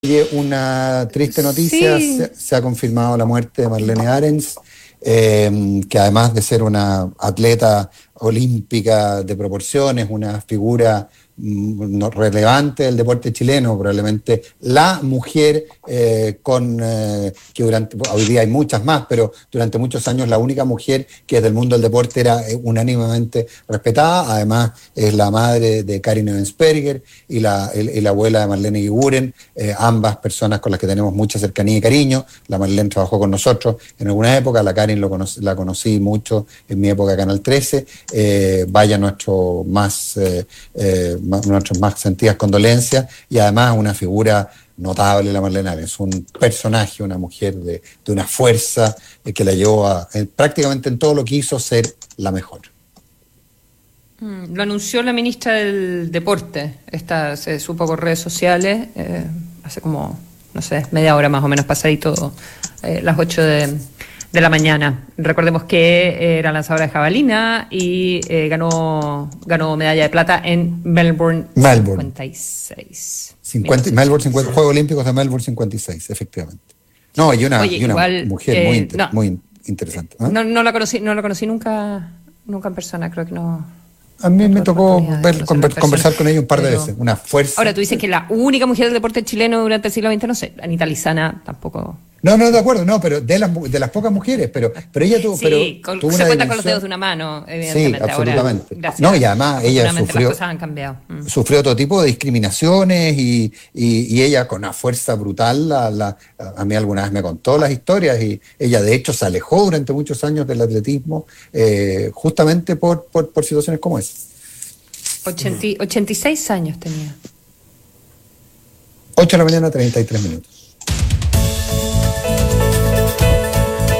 Oye, una triste noticia, Sí, se ha confirmado la muerte de Marlene Arens, que además de ser una atleta olímpica de proporciones, una figura relevante del deporte chileno, probablemente la mujer que hoy día hay muchas más, pero durante muchos años la única mujer que desde el mundo del deporte era unánimemente respetada. Además es la madre de Karin Ebensperger y la abuela de Marlene Guiguren, ambas personas con las que tenemos mucha cercanía y cariño. La Marlene trabajó con nosotros en alguna época, la Karin la conocí mucho en mi época de Canal 13. Vaya nuestras más sentidas condolencias, y además una figura notable, la Marlene Arens, un personaje, una mujer de una fuerza que la llevó prácticamente en todo lo que hizo ser la mejor. lo anunció la ministra del Deporte. Se supo por redes sociales hace como, no sé, media hora más o menos, pasadito las 8 de la mañana. Recordemos que era lanzadora de jabalina y ganó medalla de plata en Melbourne Melbourne. 56. 50, 50 Juegos Olímpicos de Melbourne 56, efectivamente. No, y una igual, mujer muy interesante. ¿Eh? No la conocí nunca en persona, creo que no. A mí No me tuve tocó oportunidad de conocerla en conversar persona, con ella un par de pero veces. Una fuerza. ahora tú dices que la única mujer del deporte chileno durante el siglo XX, no sé, Anita Lizana tampoco. No, de acuerdo, no, pero de las pocas mujeres, pero ella tuvo, Sí, tuvo se una cuenta con los dimensión. dedos de una mano, evidentemente. Sí, absolutamente. Ahora, gracias. No, y además ella Afortunadamente las cosas han cambiado. sufrió todo tipo de discriminaciones y ella con una fuerza brutal, a mí alguna vez me contó las historias, y ella de hecho se alejó durante muchos años del atletismo, justamente por situaciones como esa. 86 años tenía. 8 de la mañana, 33 minutos.